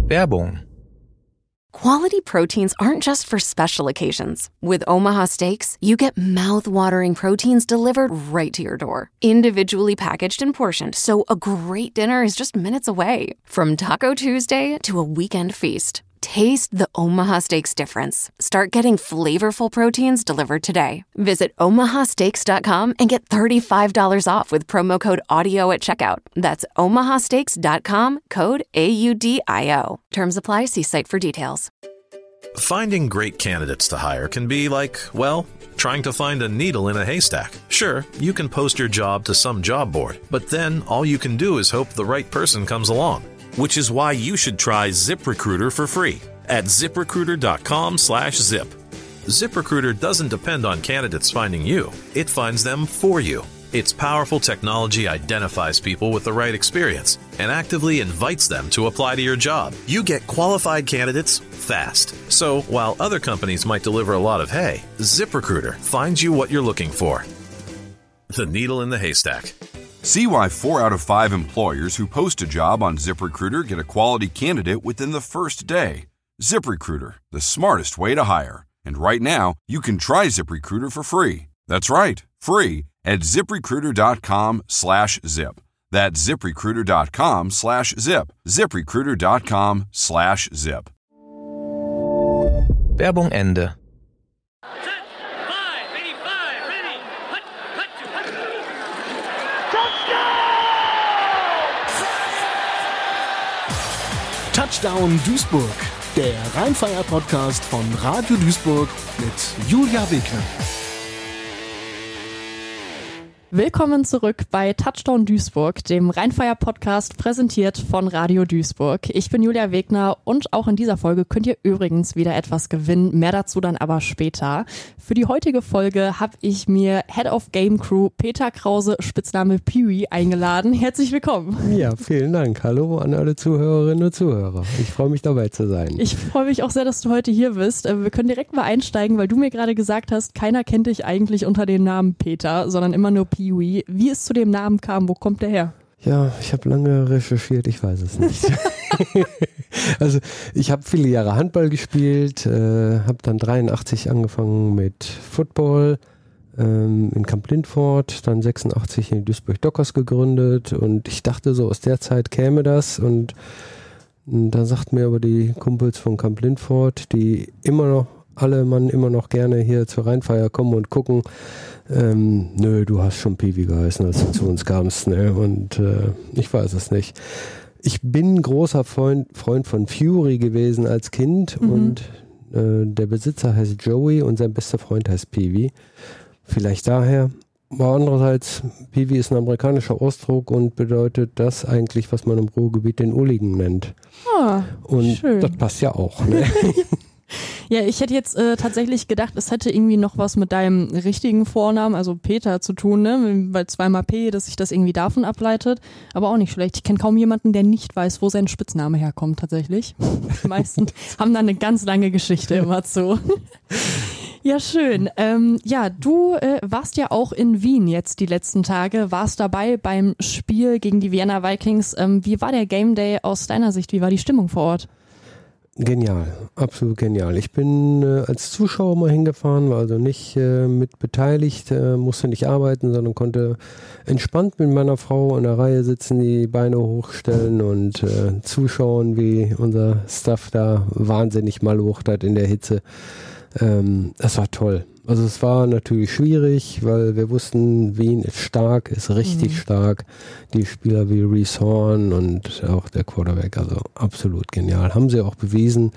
Werbung. Quality proteins aren't just for special occasions. With Omaha Steaks, you get mouth-watering proteins delivered right to your door, individually packaged and portioned, so a great dinner is just minutes away. From Taco Tuesday to a weekend feast, taste the Omaha Steaks difference. Start getting flavorful proteins delivered today. Visit omahasteaks.com and get $35 off with promo code AUDIO at checkout. That's omahasteaks.com, code AUDIO. Terms apply. See site for details. Finding great candidates to hire can be like, well, trying to find a needle in a haystack. Sure, you can post your job to some job board, but then all you can do is hope the right person comes along. Which is why you should try ZipRecruiter for free at ZipRecruiter.com/zip. ZipRecruiter doesn't depend on candidates finding you. It finds them for you. Its powerful technology identifies people with the right experience and actively invites them to apply to your job. You get qualified candidates fast. So while other companies might deliver a lot of hay, ZipRecruiter finds you what you're looking for. The needle in the haystack. See why 4 out of 5 employers who post a job on ZipRecruiter get a quality candidate within the first day. ZipRecruiter, the smartest way to hire. And right now, you can try ZipRecruiter for free. That's right, free at ZipRecruiter.com/zip. That's ZipRecruiter.com/zip. ZipRecruiter.com/zip. Werbung Ende. Touchdown Duisburg, der Rheinfire-Podcast von Radio Duisburg mit Julia Wegner. Willkommen zurück bei Touchdown Duisburg, dem Rheinfire-Podcast, präsentiert von Radio Duisburg. Ich bin Julia Wegner und auch in dieser Folge könnt ihr übrigens wieder etwas gewinnen. Mehr dazu dann aber später. Für die heutige Folge habe ich mir Head of Game Crew Peter Krause, Spitzname Peewee, eingeladen. Herzlich willkommen. Ja, vielen Dank. Hallo an alle Zuhörerinnen und Zuhörer. Ich freue mich, dabei zu sein. Ich freue mich auch sehr, dass du heute hier bist. Wir können direkt mal einsteigen, weil du mir gerade gesagt hast, keiner kennt dich eigentlich unter dem Namen Peter, sondern immer nur Peewee. Wie es zu dem Namen kam, wo kommt der her? Ja, ich habe lange recherchiert, ich weiß es nicht. Also ich habe viele Jahre Handball gespielt, habe dann 83 angefangen mit Football in Camp Lindfort, dann 86 in Duisburg Dockers gegründet und ich dachte so, aus der Zeit käme das und da sagten mir aber die Kumpels von Camp Lindfort, die immer noch gerne hier zur Rheinfire kommen und gucken, nö, du hast schon Peewee geheißen, als du zu uns kamst, ne? Und ich weiß es nicht. Ich bin großer Freund von Fury gewesen als Kind und der Besitzer heißt Joey und sein bester Freund heißt Peewee. Vielleicht daher. Aber andererseits, Peewee ist ein amerikanischer Ausdruck und bedeutet das eigentlich, was man im Ruhrgebiet den Ulligen nennt. Ah, und schön. Das passt ja auch, ne? Ja, ich hätte jetzt tatsächlich gedacht, es hätte irgendwie noch was mit deinem richtigen Vornamen, also Peter, zu tun, ne? Weil zweimal P, dass sich das irgendwie davon ableitet. Aber auch nicht schlecht. Ich kenne kaum jemanden, der nicht weiß, wo sein Spitzname herkommt tatsächlich. Die meisten haben da eine ganz lange Geschichte immer zu. Ja, schön. Ja, du warst ja auch in Wien jetzt die letzten Tage, warst dabei beim Spiel gegen die Vienna Vikings. Wie war der Game Day aus deiner Sicht? Wie war die Stimmung vor Ort? Genial, absolut genial. Ich bin als Zuschauer mal hingefahren, war also nicht mit beteiligt, musste nicht arbeiten, sondern konnte entspannt mit meiner Frau in der Reihe sitzen, die Beine hochstellen und zuschauen, wie unser Staff da wahnsinnig malocht hat in der Hitze. Das war toll. Also es war natürlich schwierig, weil wir wussten, Wien ist stark, ist richtig stark. Die Spieler wie Reese Horn und auch der Quarterback, also absolut genial. Haben sie auch bewiesen.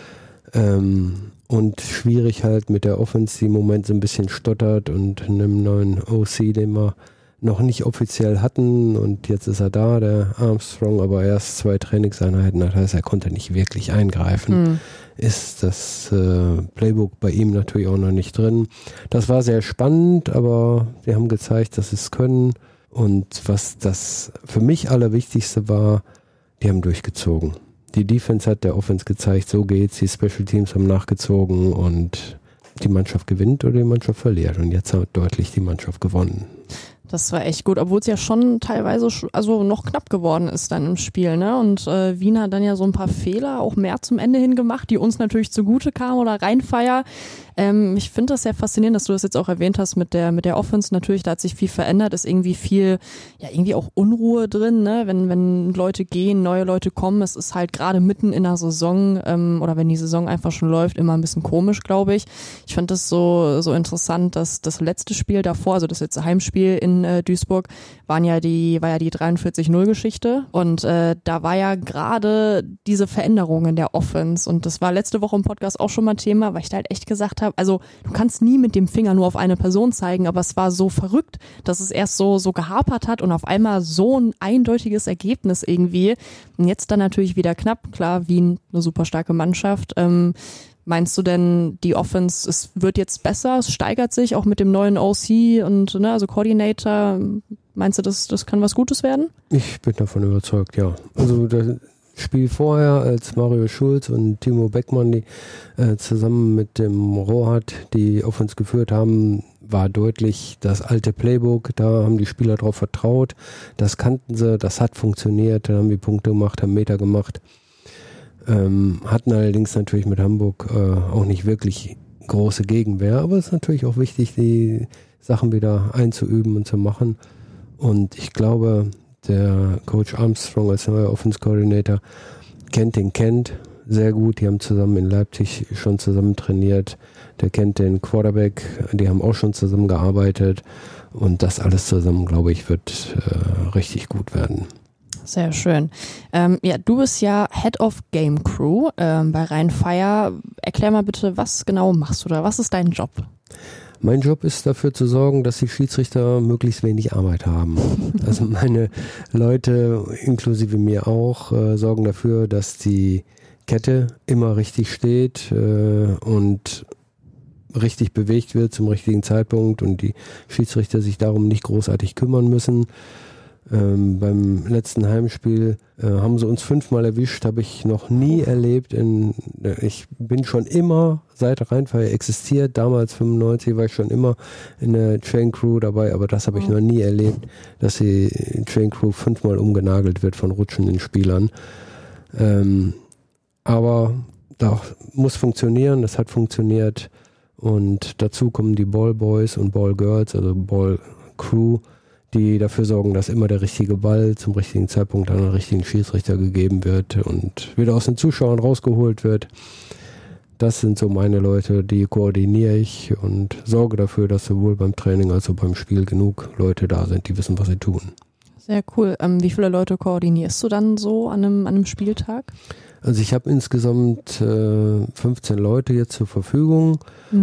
Und schwierig halt mit der Offense, die im Moment so ein bisschen stottert und einem neuen OC, den wir noch nicht offiziell hatten. Und jetzt ist er da, der Armstrong, aber erst 2 Trainingseinheiten. Das heißt, er konnte nicht wirklich eingreifen. Ist das Playbook bei ihm natürlich auch noch nicht drin. Das war sehr spannend, aber wir haben gezeigt, dass sie es können. Und was das für mich Allerwichtigste war, die haben durchgezogen. Die Defense hat der Offense gezeigt, so geht's. Die Special Teams haben nachgezogen und die Mannschaft gewinnt oder die Mannschaft verliert. Und jetzt hat deutlich die Mannschaft gewonnen. Das war echt gut, obwohl es ja schon teilweise also noch knapp geworden ist dann im Spiel, ne? Und Wien hat dann ja so ein paar Fehler auch mehr zum Ende hin gemacht, die uns natürlich zugute kamen oder Rheinfeier. Ich finde das sehr faszinierend, dass du das jetzt auch erwähnt hast mit der Offense. Natürlich, da hat sich viel verändert, ist irgendwie viel, ja irgendwie auch Unruhe drin, ne? Wenn Leute gehen, neue Leute kommen, es ist halt gerade mitten in der Saison oder wenn die Saison einfach schon läuft, immer ein bisschen komisch, glaube ich. Ich fand das so interessant, dass das letzte Spiel davor, also das letzte Heimspiel in Duisburg, war ja die 43-0-Geschichte und da war ja gerade diese Veränderung in der Offense und das war letzte Woche im Podcast auch schon mal Thema, weil ich da halt echt gesagt habe, also du kannst nie mit dem Finger nur auf eine Person zeigen, aber es war so verrückt, dass es erst so gehapert hat und auf einmal so ein eindeutiges Ergebnis irgendwie und jetzt dann natürlich wieder knapp, klar, Wien eine super starke Mannschaft. Meinst du denn, die Offense, es wird jetzt besser, es steigert sich auch mit dem neuen OC und ne, also Coordinator, meinst du, das kann was Gutes werden? Ich bin davon überzeugt, ja. Also das Spiel vorher, als Mario Schulz und Timo Beckmann, die zusammen mit dem Rohat die Offense geführt haben, war deutlich das alte Playbook, da haben die Spieler drauf vertraut, das kannten sie, das hat funktioniert, da haben die Punkte gemacht, haben Meter gemacht. Hatten allerdings natürlich mit Hamburg auch nicht wirklich große Gegenwehr, aber es ist natürlich auch wichtig, die Sachen wieder einzuüben und zu machen. Und ich glaube, der Coach Armstrong als neuer Offense Coordinator kennt den Kent sehr gut. Die haben zusammen in Leipzig schon zusammen trainiert. Der kennt den Quarterback, die haben auch schon zusammen gearbeitet. Und das alles zusammen, glaube ich, wird richtig gut werden. Sehr schön. Ja, du bist ja Head of Game Crew bei Rheinfeier. Erklär mal bitte, was genau machst du da? Was ist dein Job? Mein Job ist dafür zu sorgen, dass die Schiedsrichter möglichst wenig Arbeit haben. Also meine Leute, inklusive mir auch, sorgen dafür, dass die Kette immer richtig steht und richtig bewegt wird zum richtigen Zeitpunkt und die Schiedsrichter sich darum nicht großartig kümmern müssen. Beim letzten Heimspiel haben sie uns 5-mal erwischt, habe ich noch nie erlebt. Ich bin schon immer, seit Rheinfeier existiert, damals 95 war ich schon immer in der Train Crew dabei, aber das habe ich noch nie erlebt, dass die Train Crew 5-mal umgenagelt wird von rutschenden Spielern. Aber das muss funktionieren, das hat funktioniert und dazu kommen die Ball Boys und Ball Girls, also Ball Crew, die dafür sorgen, dass immer der richtige Ball zum richtigen Zeitpunkt an den richtigen Schiedsrichter gegeben wird und wieder aus den Zuschauern rausgeholt wird. Das sind so meine Leute, die koordiniere ich und sorge dafür, dass sowohl beim Training als auch beim Spiel genug Leute da sind, die wissen, was sie tun. Sehr cool. Wie viele Leute koordinierst du dann so an einem Spieltag? Also ich habe insgesamt 15 Leute jetzt zur Verfügung.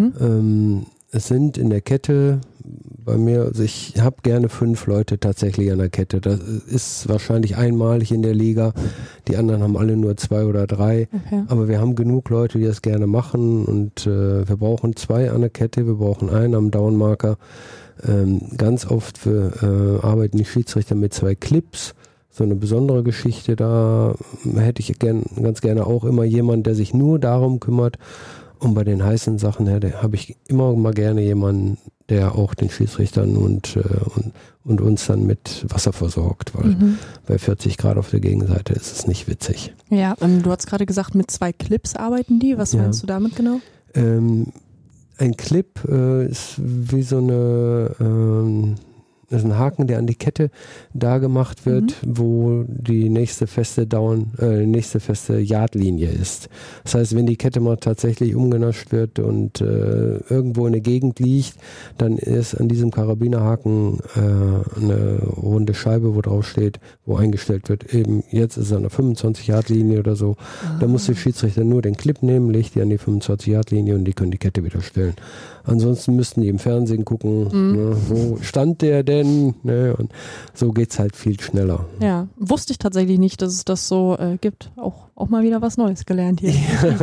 Es sind in der Kette bei mir, also ich habe gerne 5 Leute tatsächlich an der Kette. Das ist wahrscheinlich einmalig in der Liga. Die anderen haben alle nur 2 oder 3. Okay. Aber wir haben genug Leute, die das gerne machen und wir brauchen 2 an der Kette, wir brauchen einen am Downmarker. Ganz oft arbeiten die Schiedsrichter mit 2 Clips. So eine besondere Geschichte, da hätte ich ganz gerne auch immer jemanden, der sich nur darum kümmert. Und bei den heißen Sachen habe ich immer mal gerne jemanden, der auch den Schiedsrichtern und uns dann mit Wasser versorgt, weil bei 40 Grad auf der Gegenseite ist es nicht witzig. Ja, du hast gerade gesagt, mit 2 Clips arbeiten die. Was meinst du damit genau? Ein Clip ist wie so das ist ein Haken, der an die Kette da gemacht wird, wo die nächste feste Yardlinie ist. Das heißt, wenn die Kette mal tatsächlich umgenascht wird und irgendwo in der Gegend liegt, dann ist an diesem Karabinerhaken eine runde Scheibe, wo drauf steht, wo eingestellt wird, eben jetzt ist es an der 25-Yard-Linie oder so. Da muss der Schiedsrichter nur den Clip nehmen, legt die an die 25-Yard-Linie und die können die Kette wieder stellen. Ansonsten müssten die im Fernsehen gucken, ne, wo stand der denn? Ne, und so geht's halt viel schneller. Ja, wusste ich tatsächlich nicht, dass es das so gibt. Auch mal wieder was Neues gelernt hier.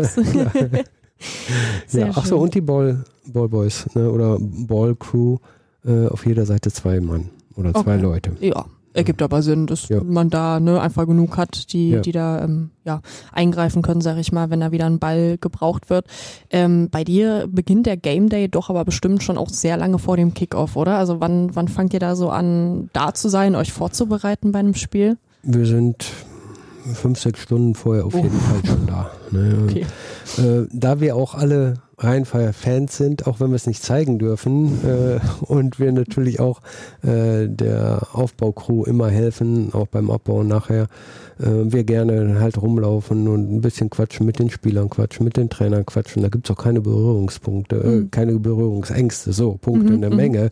Ja, ach so, und die Ball Boys, ne, oder Ball Crew, auf jeder Seite 2 Mann oder 2 Leute. Ja, Ergibt aber Sinn, dass man da einfach genug hat, die da eingreifen können, sag ich mal, wenn da wieder ein Ball gebraucht wird. Bei dir beginnt der Game Day doch aber bestimmt schon auch sehr lange vor dem Kickoff, oder? Also wann fangt ihr da so an, da zu sein, euch vorzubereiten bei einem Spiel? Wir sind 5-6 Stunden vorher auf jeden Fall schon da. Ne? Okay. Da wir auch alle Rheinfire-Fans sind, auch wenn wir es nicht zeigen dürfen und wir natürlich auch der Aufbaucrew immer helfen, auch beim Abbau nachher, wir gerne halt rumlaufen und ein bisschen quatschen, mit den Spielern quatschen, mit den Trainern quatschen. Da gibt es auch keine Berührungspunkte, keine Berührungsängste, so Punkte in der Menge.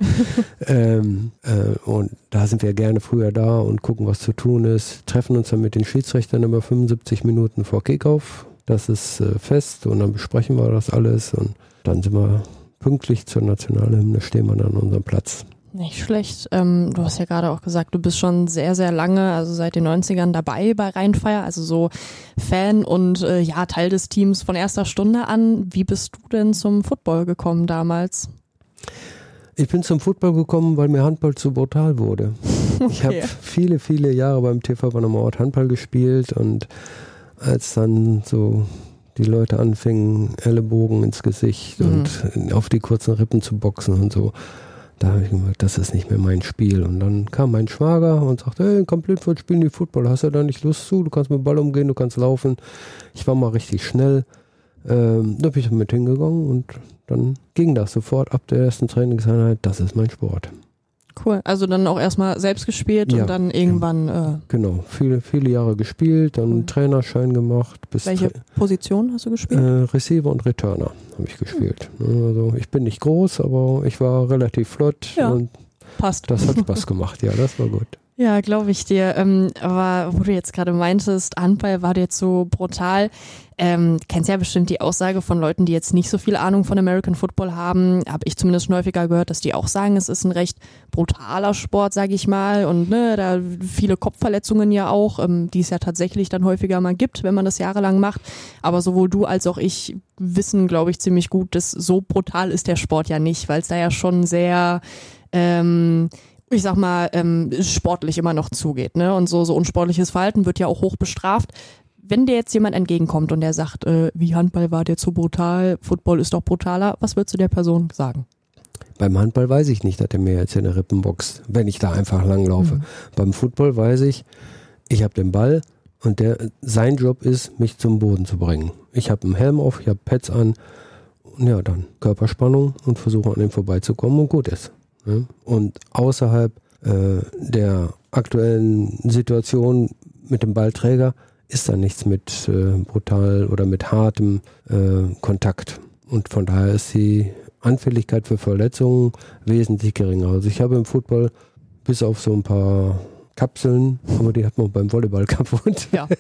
Und da sind wir gerne früher da und gucken, was zu tun ist, treffen uns dann mit den Schiedsrichtern immer 75 Minuten vor Kickoff. Das ist fest und dann besprechen wir das alles und dann sind wir pünktlich zur Nationalhymne, stehen wir dann an unserem Platz. Nicht schlecht. Du hast ja gerade auch gesagt, du bist schon sehr, sehr lange, also seit den 90ern dabei bei Rheinfire, also so Fan und Teil des Teams von erster Stunde an. Wie bist du denn zum Football gekommen damals? Ich bin zum Football gekommen, weil mir Handball zu brutal wurde. Okay. Ich habe viele, viele Jahre beim TV Bonner Ort Handball gespielt und als dann so die Leute anfingen, Ellenbogen ins Gesicht und auf die kurzen Rippen zu boxen und so, da habe ich gemerkt, das ist nicht mehr mein Spiel. Und dann kam mein Schwager und sagte, hey, komm Blindfurt, spielen die Football, hast du da nicht Lust zu? Du kannst mit dem Ball umgehen, du kannst laufen. Ich war mal richtig schnell. Da bin ich mit hingegangen und dann ging das sofort ab der ersten Trainingseinheit, das ist mein Sport. Cool, also dann auch erstmal selbst gespielt und dann irgendwann... Genau, viele Jahre gespielt, dann einen Trainerschein gemacht. Welche Position hast du gespielt? Receiver und Returner habe ich gespielt. Also ich bin nicht groß, aber ich war relativ flott und passt. Das hat Spaß gemacht, ja, das war gut. Ja, glaube ich dir. Aber wo du jetzt gerade meintest, Handball war dir jetzt so brutal. Kennst ja bestimmt die Aussage von Leuten, die jetzt nicht so viel Ahnung von American Football haben. Habe ich zumindest schon häufiger gehört, dass die auch sagen, es ist ein recht brutaler Sport, sage ich mal. Und da viele Kopfverletzungen ja auch, die es ja tatsächlich dann häufiger mal gibt, wenn man das jahrelang macht. Aber sowohl du als auch ich wissen, glaube ich, ziemlich gut, dass so brutal ist der Sport ja nicht, weil es da ja schon sehr... ich sag mal, sportlich immer noch zugeht, ne? Und so unsportliches Verhalten wird ja auch hoch bestraft. Wenn dir jetzt jemand entgegenkommt und der sagt, wie Handball war dir zu brutal, Football ist doch brutaler, was würdest du der Person sagen? Beim Handball weiß ich nicht, dass der mir jetzt in der Rippen boxt, wenn ich da einfach langlaufe. Beim Football weiß ich habe den Ball und sein Job ist, mich zum Boden zu bringen. Ich habe einen Helm auf, ich habe Pads an, ja dann Körperspannung und versuche an ihm vorbeizukommen und gut ist. Und außerhalb der aktuellen Situation mit dem Ballträger ist da nichts mit brutal oder mit hartem Kontakt. Und von daher ist die Anfälligkeit für Verletzungen wesentlich geringer. Also ich habe im Football bis auf so ein paar Kapseln, aber die hat man beim Volleyball kaputt. Ja.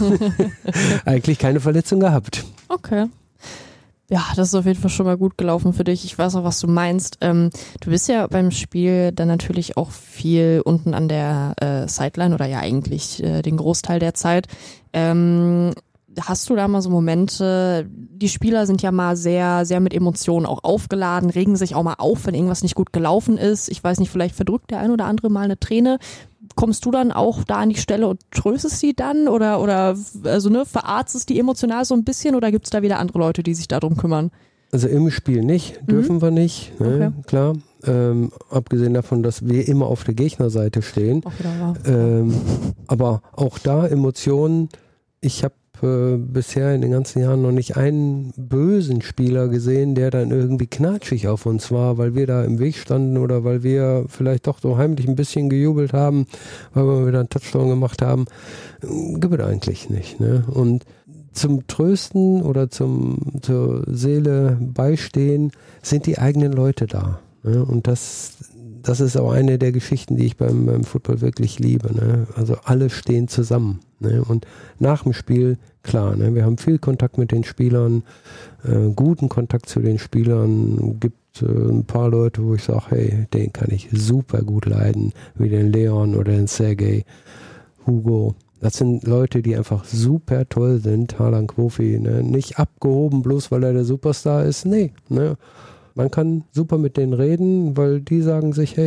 Eigentlich keine Verletzung gehabt. Okay. Ja, das ist auf jeden Fall schon mal gut gelaufen für dich. Ich weiß auch, was du meinst. Du bist ja beim Spiel dann natürlich auch viel unten an der Sideline oder ja eigentlich den Großteil der Zeit. Hast du da mal so Momente, die Spieler sind ja mal sehr, sehr mit Emotionen auch aufgeladen, regen sich auch mal auf, wenn irgendwas nicht gut gelaufen ist. Ich weiß nicht, vielleicht verdrückt der ein oder andere mal eine Träne. Kommst du dann auch da an die Stelle und tröstest sie dann oder also verarztest die emotional so ein bisschen oder gibt es da wieder andere Leute, die sich darum kümmern? Also im Spiel nicht, dürfen wir nicht, ne? Okay. Klar. Abgesehen davon, dass wir immer auf der Gegnerseite stehen. Auch wieder wahr. Aber auch da Emotionen, ich habe bisher in den ganzen Jahren noch nicht einen bösen Spieler gesehen, der dann irgendwie knatschig auf uns war, weil wir da im Weg standen oder weil wir vielleicht doch so heimlich ein bisschen gejubelt haben, weil wir wieder einen Touchdown gemacht haben. Gibt es eigentlich nicht. Ne? Und zum Trösten oder zur Seele beistehen sind die eigenen Leute da. Ne? Und das ist auch eine der Geschichten, die ich beim Football wirklich liebe. Ne? Also alle stehen zusammen. Ne? Und nach dem Spiel, klar, ne? Wir haben viel Kontakt mit den Spielern, guten Kontakt zu den Spielern. Gibt ein paar Leute, wo ich sage, hey, den kann ich super gut leiden, wie den Leon oder den Sergej, Hugo. Das sind Leute, die einfach super toll sind, Harlan Kofi. Ne? Nicht abgehoben, bloß weil er der Superstar ist. Nee, ne? Man kann super mit denen reden, weil die sagen sich, hey,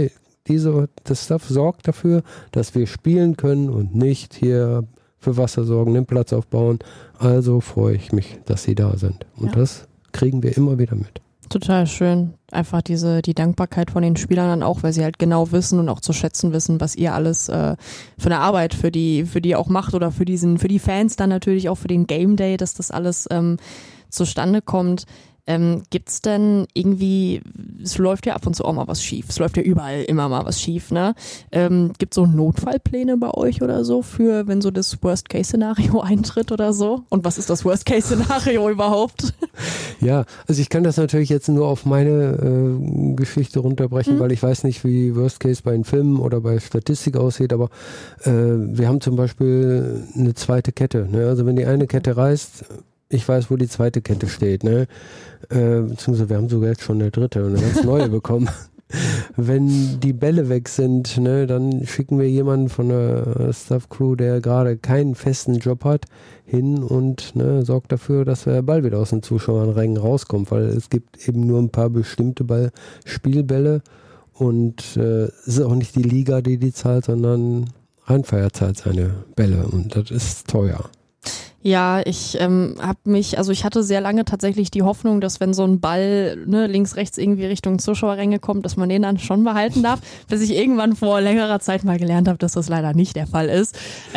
das Stuff sorgt dafür, dass wir spielen können und nicht hier für Wasser sorgen, den Platz aufbauen. Also freue ich mich, dass sie da sind. Und das kriegen wir immer wieder mit. Total schön. Einfach die Dankbarkeit von den Spielern dann auch, weil sie halt genau wissen und auch zu schätzen wissen, was ihr alles für eine Arbeit für die auch macht oder für die Fans dann natürlich auch für den Game Day, dass das alles zustande kommt. Gibt's denn irgendwie, es läuft ja ab und zu auch mal was schief, es läuft ja überall immer mal was schief, ne? Gibt's so Notfallpläne bei euch oder so für, wenn so das Worst-Case-Szenario eintritt oder so? Und was ist das Worst-Case-Szenario überhaupt? Ja, also ich kann das natürlich jetzt nur auf meine Geschichte runterbrechen, weil ich weiß nicht, wie Worst-Case bei den Filmen oder bei Statistik aussieht, aber wir haben zum Beispiel eine zweite Kette, ne? Also wenn die eine Kette reißt, ich weiß, wo die zweite Kette steht, ne? Beziehungsweise wir haben sogar jetzt schon eine dritte und eine ganz neue bekommen. Wenn die Bälle weg sind, ne, dann schicken wir jemanden von der Staff-Crew, der gerade keinen festen Job hat, hin und sorgt dafür, dass der Ball wieder aus den Zuschauerrängen rauskommt, weil es gibt eben nur ein paar bestimmte Spielbälle und es ist auch nicht die Liga, die zahlt, sondern Rheinfeier zahlt seine Bälle und das ist teuer. Ja, ich ich hatte sehr lange tatsächlich die Hoffnung, dass wenn so ein Ball links, rechts irgendwie Richtung Zuschauerränge kommt, dass man den dann schon behalten darf, bis ich irgendwann vor längerer Zeit mal gelernt habe, dass das leider nicht der Fall ist.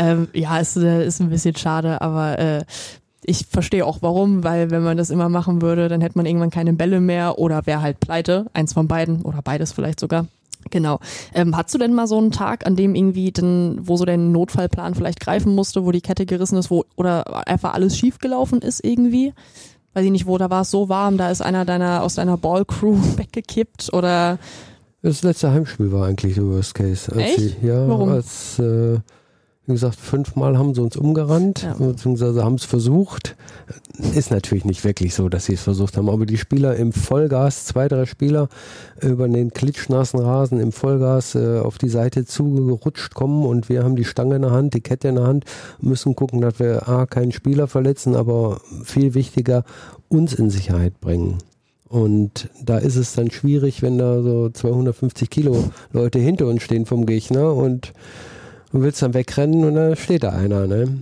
Ist ein bisschen schade, aber ich verstehe auch warum, weil wenn man das immer machen würde, dann hätte man irgendwann keine Bälle mehr oder wäre halt pleite, eins von beiden oder beides vielleicht sogar. Genau. Hattest du denn mal so einen Tag, an dem irgendwie wo so der Notfallplan vielleicht greifen musste, wo die Kette gerissen ist, oder einfach alles schief gelaufen ist irgendwie? Weiß ich nicht, da war es so warm, da ist einer aus deiner Ballcrew weggekippt oder? Das letzte Heimspiel war eigentlich der Worst Case. Echt? Warum? Wie gesagt, 5-mal haben sie uns umgerannt, beziehungsweise haben es versucht. Ist natürlich nicht wirklich so, dass sie es versucht haben, aber die Spieler im Vollgas, 2-3 Spieler über den klitschnassen Rasen im Vollgas auf die Seite zugerutscht kommen und wir haben die Stange in der Hand, die Kette in der Hand, müssen gucken, dass wir keinen Spieler verletzen, aber viel wichtiger, uns in Sicherheit bringen. Und da ist es dann schwierig, wenn da so 250 Kilo Leute hinter uns stehen vom Gegner und du willst dann wegrennen und dann steht da einer. Ne?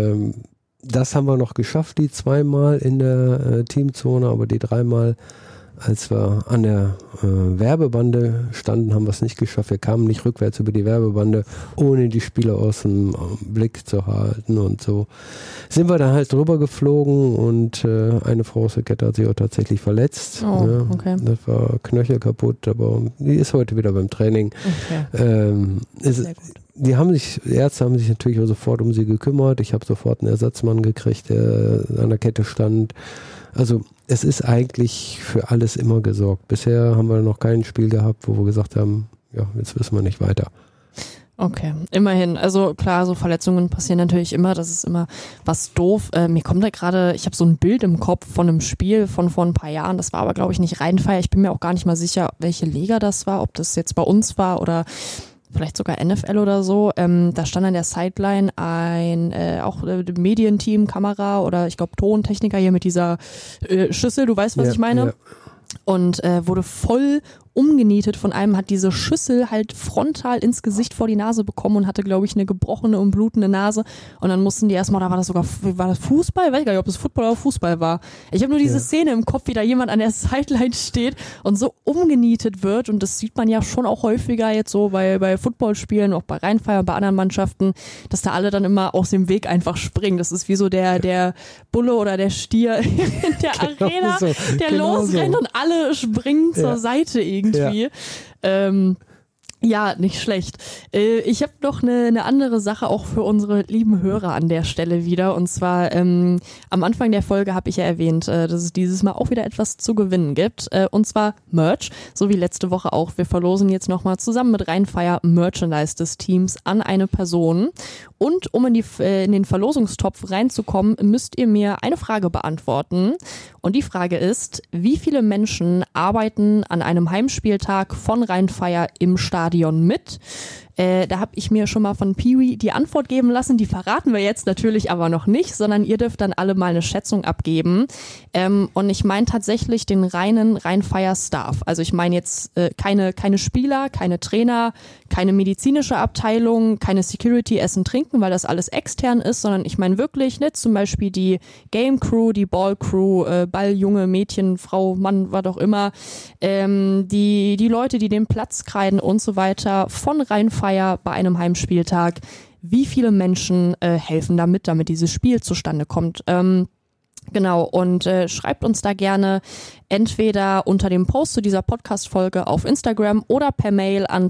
Das haben wir noch geschafft, die 2-mal in der Teamzone, aber die 3-mal, als wir an der Werbebande standen, haben wir es nicht geschafft. Wir kamen nicht rückwärts über die Werbebande, ohne die Spieler aus dem Blick zu halten. Und so sind wir dann halt drüber geflogen und eine Frau aus der Kette hat sich auch tatsächlich verletzt. Oh, okay. Das war Knöchel kaputt, aber die ist heute wieder beim Training. Okay. Sehr gut. Die Ärzte haben sich natürlich auch sofort um sie gekümmert. Ich habe sofort einen Ersatzmann gekriegt, der an der Kette stand. Also es ist eigentlich für alles immer gesorgt. Bisher haben wir noch kein Spiel gehabt, wo wir gesagt haben, ja, jetzt wissen wir nicht weiter. Okay, immerhin. Also klar, so Verletzungen passieren natürlich immer, das ist immer was doof. Mir kommt da gerade, ich habe so ein Bild im Kopf von einem Spiel von vor ein paar Jahren, das war aber glaube ich nicht Rheinfeier. Ich bin mir auch gar nicht mal sicher, welche Liga das war, ob das jetzt bei uns war oder vielleicht sogar NFL oder so. Da stand an der Sideline ein Medienteam, Kamera oder ich glaube Tontechniker hier mit dieser Schüssel, du weißt, was ich meine? Ja. Und wurde voll umgenietet von einem, hat diese Schüssel halt frontal ins Gesicht vor die Nase bekommen und hatte, glaube ich, eine gebrochene und blutende Nase. Und dann mussten die erstmal, war das Fußball? Ich weiß gar nicht, ob es Football oder Fußball war. Ich habe nur diese Szene im Kopf, wie da jemand an der Sideline steht und so umgenietet wird. Und das sieht man ja schon auch häufiger jetzt so bei Footballspielen, auch bei Rheinfeier und bei anderen Mannschaften, dass da alle dann immer aus dem Weg einfach springen. Das ist wie so der Bulle oder der Stier in der Arena, der losrennt und alle springen zur Seite irgendwie. Ja, nicht schlecht. Ich habe noch eine andere Sache auch für unsere lieben Hörer an der Stelle wieder. Und zwar am Anfang der Folge habe ich ja erwähnt, dass es dieses Mal auch wieder etwas zu gewinnen gibt. Und zwar Merch, so wie letzte Woche auch. Wir verlosen jetzt nochmal zusammen mit Rheinfeier Merchandise des Teams an eine Person. Und um in den Verlosungstopf reinzukommen, müsst ihr mir eine Frage beantworten. Und die Frage ist, wie viele Menschen arbeiten an einem Heimspieltag von Rheinfeier im Stadion mit? Da habe ich mir schon mal von Peewee die Antwort geben lassen. Die verraten wir jetzt natürlich aber noch nicht, sondern ihr dürft dann alle mal eine Schätzung abgeben. Und ich meine tatsächlich den reinen Rheinfire-Staff. Also ich meine jetzt keine Spieler, keine Trainer, keine medizinische Abteilung, keine Security, Essen, Trinken, weil das alles extern ist, sondern ich meine wirklich, ne, zum Beispiel die Game Crew, die Ball Crew, Ball, Junge, Mädchen, Frau, Mann, was auch immer, die Leute, die den Platz kreiden und so weiter von Rheinfire bei einem Heimspieltag. Wie viele Menschen helfen damit dieses Spiel zustande kommt? Genau, und schreibt uns da gerne entweder unter dem Post zu dieser Podcast-Folge auf Instagram oder per Mail an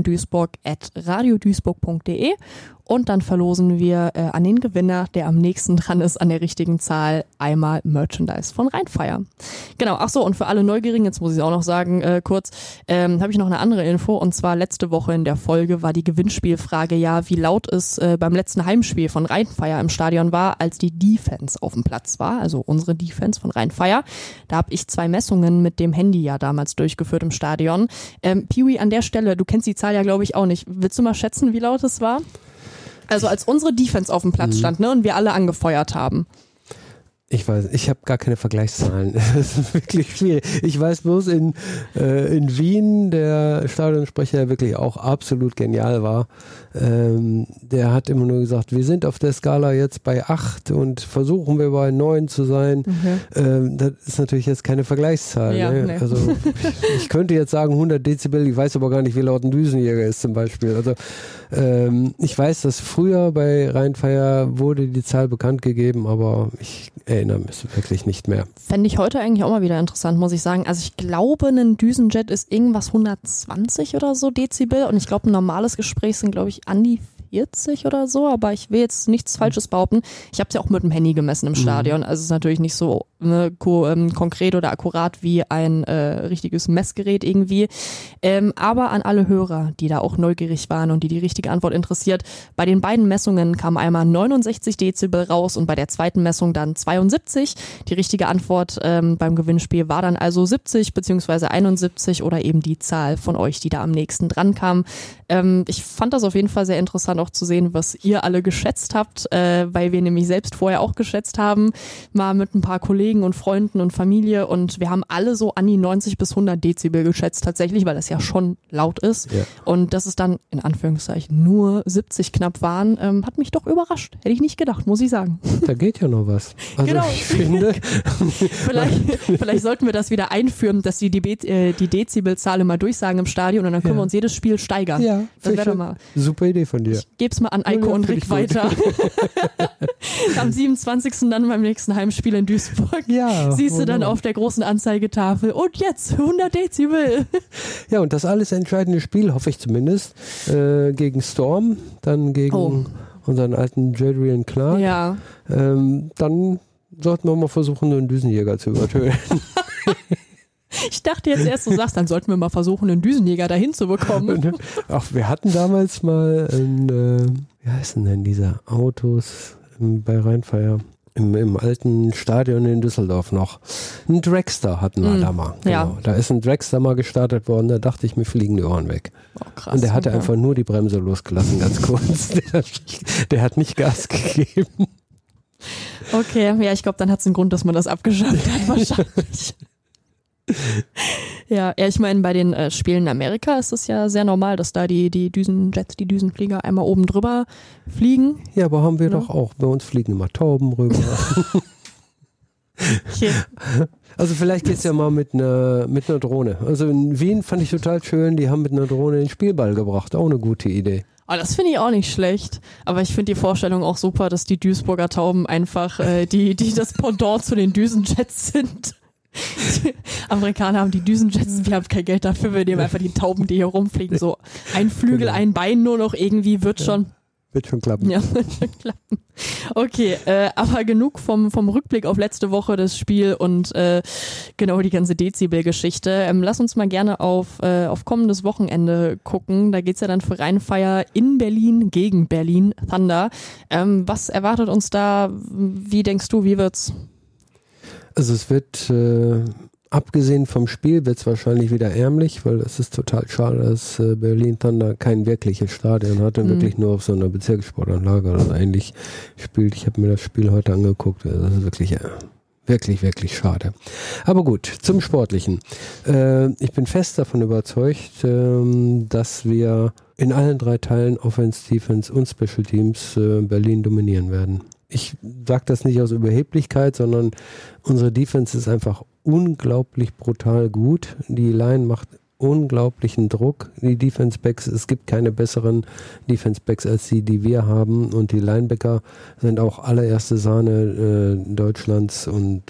touchdownduisburg@radioduisburg.de und dann verlosen wir an den Gewinner, der am nächsten dran ist, an der richtigen Zahl, einmal Merchandise von Rheinfire. Genau, ach so, und für alle Neugierigen, jetzt muss ich es auch noch sagen, kurz, habe ich noch eine andere Info, und zwar letzte Woche in der Folge war die Gewinnspielfrage ja, wie laut es beim letzten Heimspiel von Rheinfire im Stadion war, als die Defense auf dem Platz war, also unsere Defense von Rheinfire. Da habe ich 2 Messungen mit dem Handy ja damals durchgeführt im Stadion. Peewee, an der Stelle, du kennst die Zahl ja, glaube ich, auch nicht. Willst du mal schätzen, wie laut es war? Also als unsere Defense auf dem Platz stand, ne, und wir alle angefeuert haben. Ich weiß, ich habe gar keine Vergleichszahlen. Das ist wirklich schwierig. Ich weiß bloß in Wien, der Stadionsprecher, der wirklich auch absolut genial war, der hat immer nur gesagt, wir sind auf der Skala jetzt bei 8 und versuchen wir bei 9 zu sein. Das ist natürlich jetzt keine Vergleichszahl. Ja, ne? nee. Also ich könnte jetzt sagen 100 Dezibel, ich weiß aber gar nicht, wie laut ein Düsenjäger ist zum Beispiel. Also ich weiß, dass früher bei Rheinfire wurde die Zahl bekannt gegeben, aber ich erinnere mich wirklich nicht mehr. Fände ich heute eigentlich auch mal wieder interessant, muss ich sagen. Also ich glaube, ein Düsenjet ist irgendwas 120 oder so Dezibel und ich glaube, ein normales Gespräch sind, glaube ich, an die 40 oder so, aber ich will jetzt nichts Falsches behaupten. Ich habe es ja auch mit dem Handy gemessen im Stadion, also es ist natürlich nicht so konkret oder akkurat wie ein richtiges Messgerät irgendwie. Aber an alle Hörer, die da auch neugierig waren und die richtige Antwort interessiert, bei den beiden Messungen kam einmal 69 Dezibel raus und bei der zweiten Messung dann 72. Die richtige Antwort beim Gewinnspiel war dann also 70 bzw. 71 oder eben die Zahl von euch, die da am nächsten dran kam. Ich fand das auf jeden Fall sehr interessant auch zu sehen, was ihr alle geschätzt habt, weil wir nämlich selbst vorher auch geschätzt haben, mal mit ein paar Kollegen und Freunden und Familie, und wir haben alle so an die 90 bis 100 Dezibel geschätzt tatsächlich, weil das ja schon laut ist. Ja. Und dass es dann in Anführungszeichen nur 70 knapp waren, hat mich doch überrascht. Hätte ich nicht gedacht, muss ich sagen. Da geht ja noch was. Also genau. Ich finde, vielleicht sollten wir das wieder einführen, dass die Dezibelzahl immer durchsagen im Stadion und dann können wir uns jedes Spiel steigern. Ja, das wäre doch mal. Super Idee von dir. Ich gebe es mal an Eiko und Rick weiter. Am 27. dann beim nächsten Heimspiel in Duisburg. Ja, siehst du dann auf der großen Anzeigetafel und jetzt 100 Dezibel. Ja, und das alles entscheidende Spiel, hoffe ich zumindest, gegen Storm, dann gegen unseren alten Jadrian Clark. Ja. Dann sollten wir mal versuchen, einen Düsenjäger zu übertönen. Ich dachte jetzt erst, du sagst, dann sollten wir mal versuchen, einen Düsenjäger dahin zu bekommen. Ach, wir hatten damals mal wie heißen denn diese Autos bei Rheinfire? Im alten Stadion in Düsseldorf noch. Ein Dragster hatten wir da mal. Genau. Ja. Da ist ein Dragster mal gestartet worden, da dachte ich, mir fliegen die Ohren weg. Oh, krass. Und der hatte einfach nur die Bremse losgelassen, ganz kurz. Der hat nicht Gas gegeben. Okay, ja, ich glaube, dann hat es einen Grund, dass man das abgeschafft hat, wahrscheinlich. Ja, ich meine, bei den Spielen in Amerika ist es ja sehr normal, dass da die Düsenjets, die Düsenflieger einmal oben drüber fliegen. Ja, aber haben wir doch auch. Bei uns fliegen immer Tauben rüber. Okay. Also vielleicht geht's ja mal mit einer Drohne. Also in Wien fand ich total schön, die haben mit einer Drohne den Spielball gebracht. Auch eine gute Idee. Oh, das finde ich auch nicht schlecht. Aber ich finde die Vorstellung auch super, dass die Duisburger Tauben einfach die das Pendant zu den Düsenjets sind. Die Amerikaner haben die Düsenjets, wir haben kein Geld dafür, wir nehmen einfach die Tauben, die hier rumfliegen. So ein Flügel, ein Bein nur noch, irgendwie wird schon. Wird schon klappen. Ja, wird schon klappen. Okay, aber genug vom Rückblick auf letzte Woche, das Spiel und genau die ganze Dezibel-Geschichte. Lass uns mal gerne auf kommendes Wochenende gucken. Da geht's ja dann für Rheinfire in Berlin gegen Berlin Thunder. Was erwartet uns da? Wie denkst du, wie wird's? Also es wird abgesehen vom Spiel wird es wahrscheinlich wieder ärmlich, weil es ist total schade, dass Berlin Thunder kein wirkliches Stadion hat und wirklich nur auf so einer Bezirkssportanlage oder ähnlich spielt. Ich habe mir das Spiel heute angeguckt. Das ist wirklich wirklich schade. Aber gut, zum Sportlichen. Ich bin fest davon überzeugt, dass wir in allen 3 Teilen Offense, Defense und Special Teams Berlin dominieren werden. Ich sage das nicht aus Überheblichkeit, sondern unsere Defense ist einfach unglaublich brutal gut. Die Line macht unglaublichen Druck. Die Defense-Backs, es gibt keine besseren Defense-Backs als die wir haben. Und die Linebacker sind auch allererste Sahne Deutschlands. Und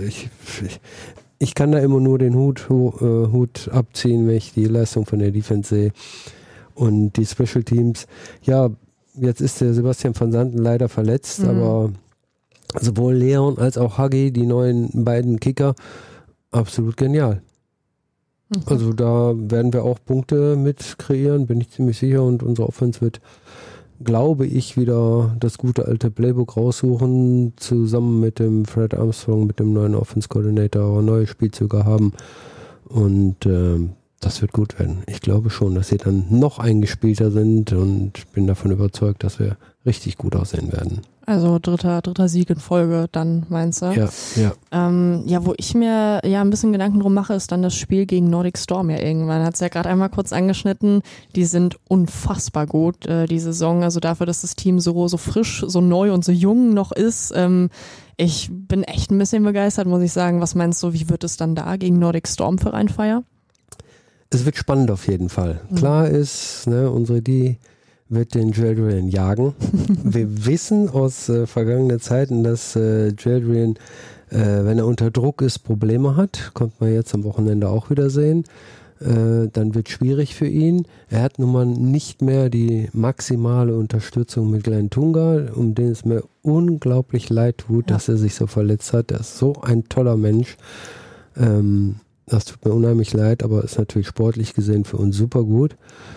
ich kann da immer nur den Hut abziehen, wenn ich die Leistung von der Defense sehe. Und die Special Teams, ja, jetzt ist der Sebastian van Santen leider verletzt, aber sowohl Leon als auch Hagi, die neuen beiden Kicker, absolut genial. Also da werden wir auch Punkte mit kreieren, bin ich ziemlich sicher. Und unsere Offense wird, glaube ich, wieder das gute alte Playbook raussuchen, zusammen mit dem Fred Armstrong, mit dem neuen Offense-Coordinator, neue Spielzüge haben. Und das wird gut werden. Ich glaube schon, dass sie dann noch eingespielter sind und bin davon überzeugt, dass wir richtig gut aussehen werden. Also dritter Sieg in Folge dann, meinst du? Ja. Wo ich mir ein bisschen Gedanken drum mache, ist dann das Spiel gegen Nordic Storm ja irgendwann. Hat es ja gerade einmal kurz angeschnitten. Die sind unfassbar gut, die Saison. Also dafür, dass das Team so frisch, so neu und so jung noch ist. Ich bin echt ein bisschen begeistert, muss ich sagen. Was meinst du, wie wird es dann da gegen Nordic Storm für Rhein-Fire? Es wird spannend auf jeden Fall. Klar ist, unsere wird den Jaldrian jagen. Wir wissen aus vergangenen Zeiten, dass Jaldrian, wenn er unter Druck ist, Probleme hat. Konnte man jetzt am Wochenende auch wieder sehen. Dann wird es schwierig für ihn. Er hat nun mal nicht mehr die maximale Unterstützung mit Glenn Tunga, um den es mir unglaublich leid tut, dass er sich so verletzt hat. Er ist so ein toller Mensch. Das tut mir unheimlich leid, aber ist natürlich sportlich gesehen für uns super gut.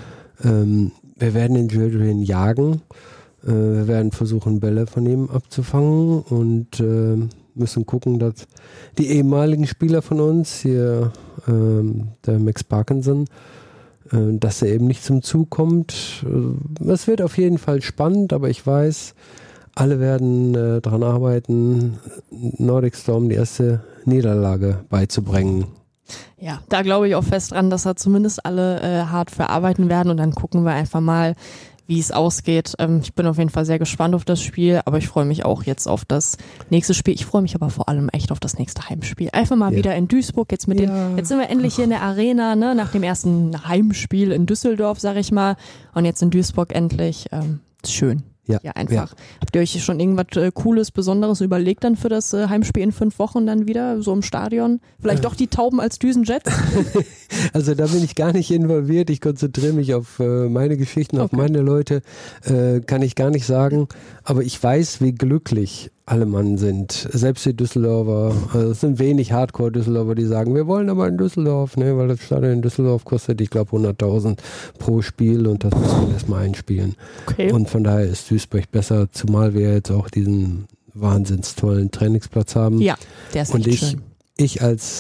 Wir werden den Jaldrian jagen. Wir werden versuchen, Bälle von ihm abzufangen und müssen gucken, dass die ehemaligen Spieler von uns, hier der Max Parkinson, dass er eben nicht zum Zug kommt. Es wird auf jeden Fall spannend, aber ich weiß, alle werden daran arbeiten, Nordic Storm die erste Niederlage beizubringen. Ja, da glaube ich auch fest dran, dass da zumindest alle hart verarbeiten werden und dann gucken wir einfach mal, wie es ausgeht. Ich bin auf jeden Fall sehr gespannt auf das Spiel, aber ich freue mich auch jetzt auf das nächste Spiel. Ich freue mich aber vor allem echt auf das nächste Heimspiel. Einfach mal wieder in Duisburg, jetzt sind wir endlich hier in der Arena, ne, nach dem ersten Heimspiel in Düsseldorf, sag ich mal, und jetzt in Duisburg endlich. Schön. Ja, einfach. Ja. Habt ihr euch schon irgendwas Cooles, Besonderes überlegt dann für das Heimspiel in 5 Wochen dann wieder, so im Stadion? Vielleicht doch die Tauben als Düsenjets? Also da bin ich gar nicht involviert. Ich konzentriere mich auf meine Geschichten, auf meine Leute. Kann ich gar nicht sagen. Aber ich weiß, wie glücklich alle Mann sind. Selbst die Düsseldorfer. Also es sind wenig Hardcore-Düsseldorfer, die sagen, wir wollen aber in Düsseldorf, ne, weil das Stadion in Düsseldorf kostet, ich glaube, 100.000 pro Spiel und das müssen wir erstmal einspielen. Okay. Und von daher ist Duisburg besser, zumal wir jetzt auch diesen wahnsinns tollen Trainingsplatz haben. Ja, der ist echt schön. Ich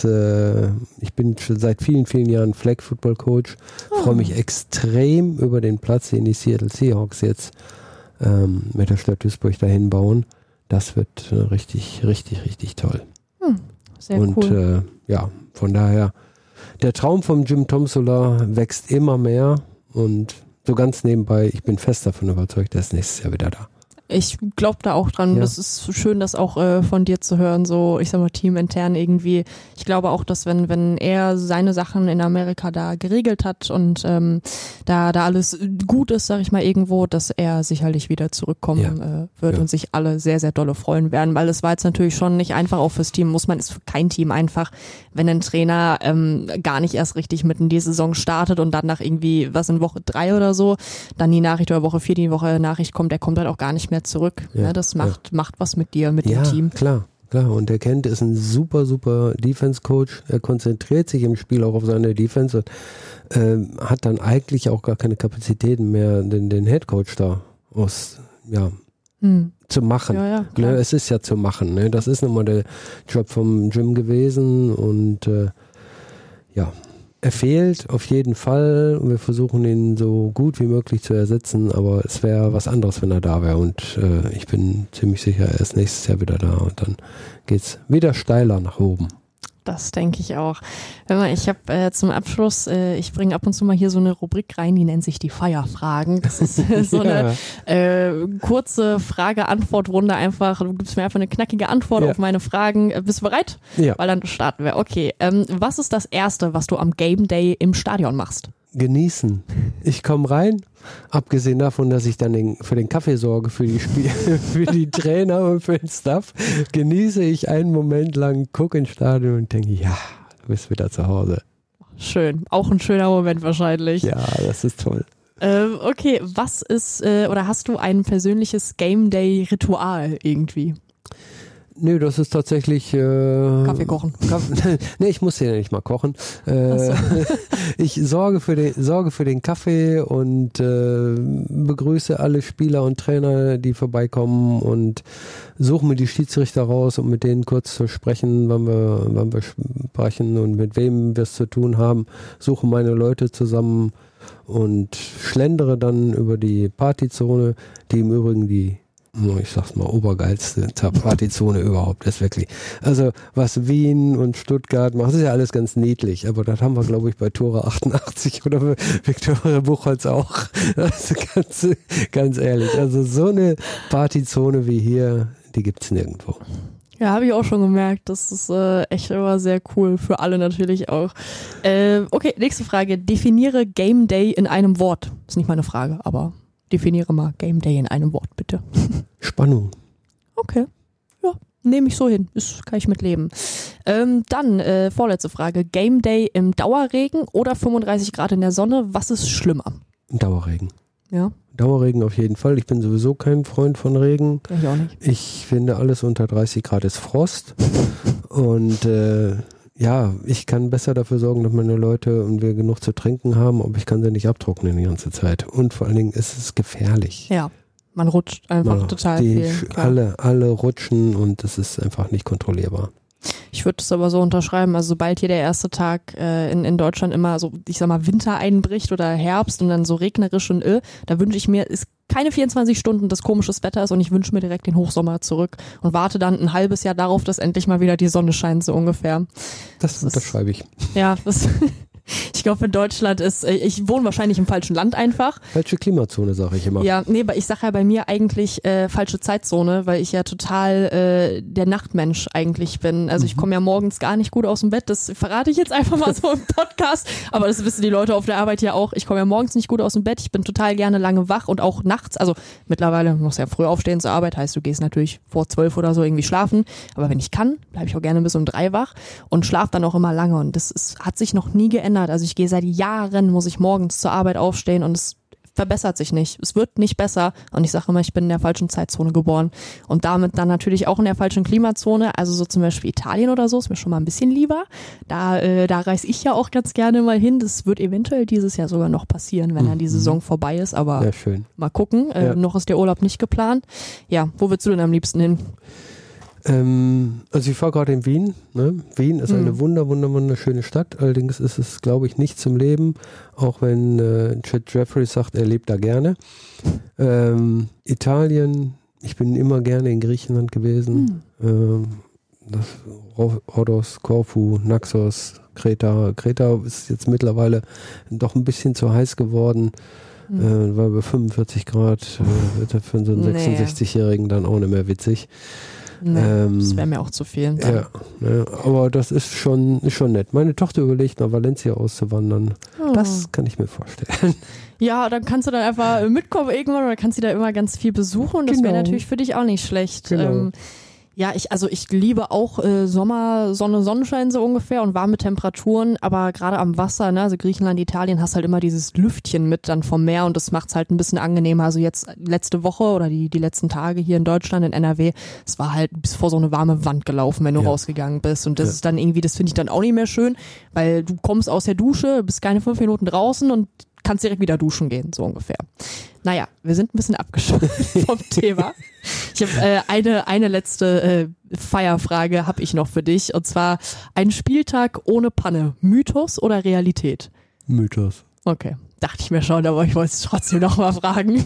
bin schon seit vielen, vielen Jahren Flag Football Coach, freue mich extrem über den Platz, den die Seattle Seahawks jetzt mit der Stadt Duisburg dahin bauen. Das wird richtig, richtig, richtig toll. Sehr cool. Und von daher, der Traum vom Jim Tomsula wächst immer mehr und so ganz nebenbei, ich bin fest davon überzeugt, der ist nächstes Jahr wieder da. Ich glaube da auch dran. Ja. Das ist schön, das auch von dir zu hören, so, ich sag mal, teamintern irgendwie. Ich glaube auch, dass wenn er seine Sachen in Amerika da geregelt hat und da alles gut ist, sag ich mal, irgendwo, dass er sicherlich wieder zurückkommen wird und sich alle sehr, sehr dolle freuen werden, weil es war jetzt natürlich schon nicht einfach auch fürs Team, ist für kein Team einfach, wenn ein Trainer gar nicht erst richtig mitten in die Saison startet und dann nach irgendwie, in Woche 3 oder so, dann die Nachricht oder Woche 4, die Woche Nachricht kommt, der kommt halt auch gar nicht mehr zurück. Ja, das macht was mit dir, mit dem Team. Klar. Und der Kent ist ein super, super Defense-Coach. Er konzentriert sich im Spiel auch auf seine Defense und hat dann eigentlich auch gar keine Kapazitäten mehr, den Head-Coach da zu machen. Ja, ne? Es ist ja zu machen. Ne? Das ist nun mal der Job vom Gym gewesen und er fehlt auf jeden Fall und wir versuchen ihn so gut wie möglich zu ersetzen, aber es wäre was anderes, wenn er da wäre und ich bin ziemlich sicher, er ist nächstes Jahr wieder da und dann geht's wieder steiler nach oben. Das denke ich auch. Ich habe zum Abschluss, ich bringe ab und zu mal hier so eine Rubrik rein, die nennt sich die Feierfragen. Das ist so eine kurze Frage-Antwort-Runde einfach. Du gibst mir einfach eine knackige Antwort auf meine Fragen. Bist du bereit? Ja. Weil dann starten wir. Okay, was ist das Erste, was du am Game Day im Stadion machst? Genießen. Ich komme rein, abgesehen davon, dass ich dann für den Kaffee sorge, für die für die Trainer und für den Staff, genieße ich einen Moment lang, gucke ins Stadion und denke, ja, du bist wieder zu Hause. Schön. Auch ein schöner Moment wahrscheinlich. Ja, das ist toll. Okay, was ist, oder hast du ein persönliches Game Day Ritual irgendwie? Nö, das ist tatsächlich Kaffee kochen. Nee, ich muss ja nicht mal kochen. Ich sorge für den Kaffee und begrüße alle Spieler und Trainer, die vorbeikommen und suche mir die Schiedsrichter raus, um mit denen kurz zu sprechen, wann wir sprechen und mit wem wir es zu tun haben. Suche meine Leute zusammen und schlendere dann über die Partyzone, die im Übrigen ich sag's mal, obergeilste Partyzone überhaupt ist wirklich. Also was Wien und Stuttgart macht, ist ja alles ganz niedlich, aber das haben wir, glaube ich, bei Tora 88 oder Viktoria Buchholz auch. Also ganz ehrlich, also so eine Partyzone wie hier, die gibt's nirgendwo. Ja, habe ich auch schon gemerkt. Das ist echt immer sehr cool. Für alle natürlich auch. Okay, nächste Frage. Definiere Game Day in einem Wort. Ist nicht meine Frage, aber definiere mal Game Day in einem Wort, bitte. Spannung. Okay. Ja, nehme ich so hin. Kann ich mit leben. Dann, vorletzte Frage. Game Day im Dauerregen oder 35 Grad in der Sonne? Was ist schlimmer? Dauerregen. Ja. Dauerregen auf jeden Fall. Ich bin sowieso kein Freund von Regen. Ich auch nicht. Ich finde, alles unter 30 Grad ist Frost. Und ich kann besser dafür sorgen, dass meine Leute und wir genug zu trinken haben, aber ich kann sie nicht abtrocknen die ganze Zeit. Und vor allen Dingen ist es gefährlich. Ja, man rutscht einfach total viel. Alle rutschen und es ist einfach nicht kontrollierbar. Ich würde es aber so unterschreiben, also sobald hier der erste Tag in Deutschland immer so, ich sag mal, Winter einbricht oder Herbst und dann so regnerisch und da wünsche ich mir, ist keine 24 Stunden, dass komisches Wetter ist und ich wünsche mir direkt den Hochsommer zurück und warte dann ein halbes Jahr darauf, dass endlich mal wieder die Sonne scheint, so ungefähr. Das unterschreibe ich. Ja, ich glaube, in Deutschland ich wohne wahrscheinlich im falschen Land einfach. Falsche Klimazone, sage ich immer. Ja, nee, aber ich sage ja bei mir eigentlich falsche Zeitzone, weil ich ja total der Nachtmensch eigentlich bin. Also ich komme ja morgens gar nicht gut aus dem Bett, das verrate ich jetzt einfach mal so im Podcast, aber das wissen die Leute auf der Arbeit ja auch. Ich komme ja morgens nicht gut aus dem Bett, ich bin total gerne lange wach und auch nachts, also mittlerweile muss ja früh aufstehen zur Arbeit, heißt du gehst natürlich vor 12 oder so irgendwie schlafen, aber wenn ich kann, bleibe ich auch gerne bis um 3 wach und schlafe dann auch immer lange und hat sich noch nie geändert. Also ich gehe seit Jahren, muss ich morgens zur Arbeit aufstehen und es verbessert sich nicht. Es wird nicht besser und ich sage immer, ich bin in der falschen Zeitzone geboren und damit dann natürlich auch in der falschen Klimazone, also so zum Beispiel Italien oder so, ist mir schon mal ein bisschen lieber. Da reise ich ja auch ganz gerne mal hin. Das wird eventuell dieses Jahr sogar noch passieren, wenn dann die Saison vorbei ist, aber mal gucken. Noch ist der Urlaub nicht geplant. Ja, wo willst du denn am liebsten hin? Also ich war gerade in Wien. Ne? Wien ist eine wunderschöne Stadt. Allerdings ist es, glaube ich, nicht zum Leben, auch wenn Chet Jeffries sagt, er lebt da gerne. Italien, ich bin immer gerne in Griechenland gewesen. Rhodos, Korfu, Naxos, Kreta. Kreta ist jetzt mittlerweile doch ein bisschen zu heiß geworden. War bei 45 Grad, wird für so einen 66-Jährigen dann auch nicht mehr witzig. Nee, das wäre mir auch zu viel. Ja, aber das ist schon nett. Meine Tochter überlegt, nach Valencia auszuwandern. Das kann ich mir vorstellen. Ja, dann kannst du dann einfach mitkommen irgendwann oder kannst du da immer ganz viel besuchen und das wäre natürlich für dich auch nicht schlecht. Genau. Ja, ich liebe auch Sommer, Sonne, Sonnenschein so ungefähr und warme Temperaturen, aber gerade am Wasser, ne, also Griechenland, Italien, hast halt immer dieses Lüftchen mit dann vom Meer und das macht's halt ein bisschen angenehmer. Also jetzt letzte Woche oder die letzten Tage hier in Deutschland, in NRW, es war halt bis vor so eine warme Wand gelaufen, wenn du rausgegangen bist und das ist dann irgendwie, das finde ich dann auch nicht mehr schön, weil du kommst aus der Dusche, bist keine 5 Minuten draußen und kannst direkt wieder duschen gehen, so ungefähr. Naja, wir sind ein bisschen abgeschweift vom Thema. Ich habe eine letzte Feierfrage habe ich noch für dich, und zwar ein Spieltag ohne Panne, Mythos oder Realität? Mythos. Okay, dachte ich mir schon, aber ich wollte es trotzdem noch mal fragen.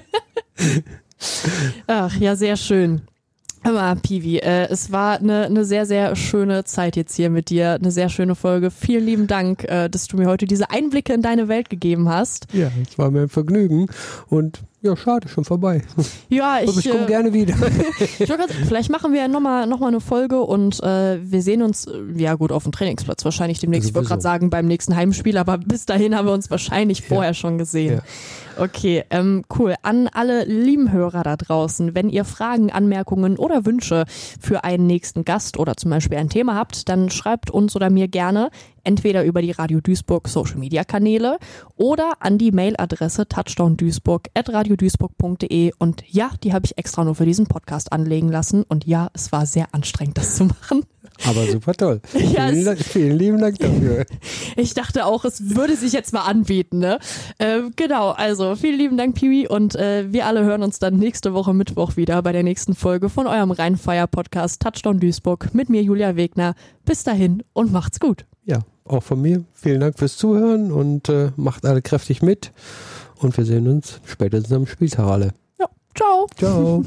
Ach ja, sehr schön. Hör mal, Piwi, es war eine sehr, sehr schöne Zeit jetzt hier mit dir, eine sehr schöne Folge. Vielen lieben Dank, dass du mir heute diese Einblicke in deine Welt gegeben hast. Ja, es war mir ein Vergnügen und ja, schade, schon vorbei. Ja, ich komme gerne wieder. Vielleicht machen wir noch mal eine Folge und wir sehen uns, ja gut, auf dem Trainingsplatz wahrscheinlich demnächst. Ich wollte gerade sagen, beim nächsten Heimspiel, aber bis dahin haben wir uns wahrscheinlich vorher schon gesehen. Ja. Okay, cool. An alle lieben Hörer da draußen, wenn ihr Fragen, Anmerkungen oder Wünsche für einen nächsten Gast oder zum Beispiel ein Thema habt, dann schreibt uns oder mir gerne entweder über die Radio Duisburg Social Media Kanäle oder an die Mailadresse touchdownduisburg@radioduisburg.de, und ja, die habe ich extra nur für diesen Podcast anlegen lassen, und ja, es war sehr anstrengend, das zu machen. Aber super toll. Ja, vielen lieben Dank dafür. Ich dachte auch, es würde sich jetzt mal anbieten, ne? Genau, also vielen lieben Dank, Piwi, und wir alle hören uns dann nächste Woche Mittwoch wieder bei der nächsten Folge von eurem Rheinfire-Podcast Touchdown Duisburg mit mir, Julia Wegner. Bis dahin und macht's gut. Ja, auch von mir. Vielen Dank fürs Zuhören und macht alle kräftig mit. Und wir sehen uns spätestens am Spieltag alle. Ja, ciao. Ciao.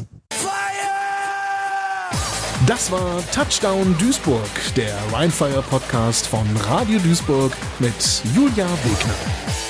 Das war Touchdown Duisburg, der Rheinfire Podcast von Radio Duisburg mit Julia Wegner.